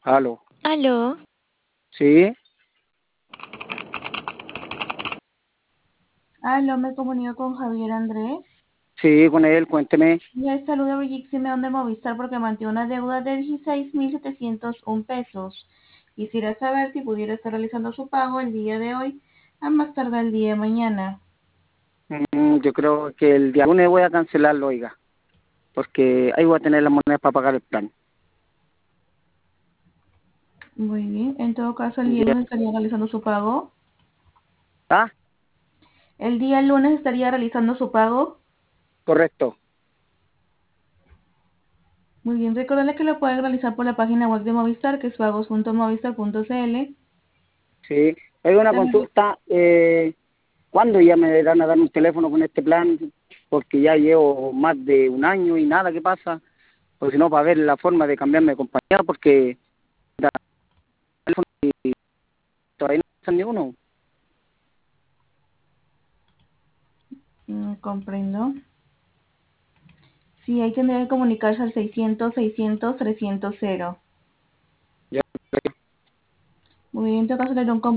Aló. Aló, Sí, Aló, me comunico con Javier Andrés. sí, con él, cuénteme. Les saluda Brigitte Simeón de Movistar porque mantiene una deuda de 16.701 pesos. Quisiera saber si pudiera estar realizando su pago el día de hoy, a más tardar el día de mañana. Yo creo que el día lunes voy a cancelarlo, oiga, porque ahí voy a tener las monedas para pagar el plan. Muy bien, en todo caso el día Ya. lunes estaría realizando su pago. ¿Ah? El día lunes estaría realizando su pago. Correcto. Muy bien, recordarle que lo puede realizar por la página web de Movistar, que es pagos.movistar.cl. Sí. Hay una También consulta. ¿Cuándo ya me van a dar un teléfono con este plan? Porque ya llevo más de un año y nada, ¿qué pasa? O si no, para ver la forma de cambiarme de compañía, porque da teléfono y todavía no pasa ni uno. comprendo. Sí, ahí tendría que comunicarse al 600 600 300. Ya. Muy bien, en todo caso le doy un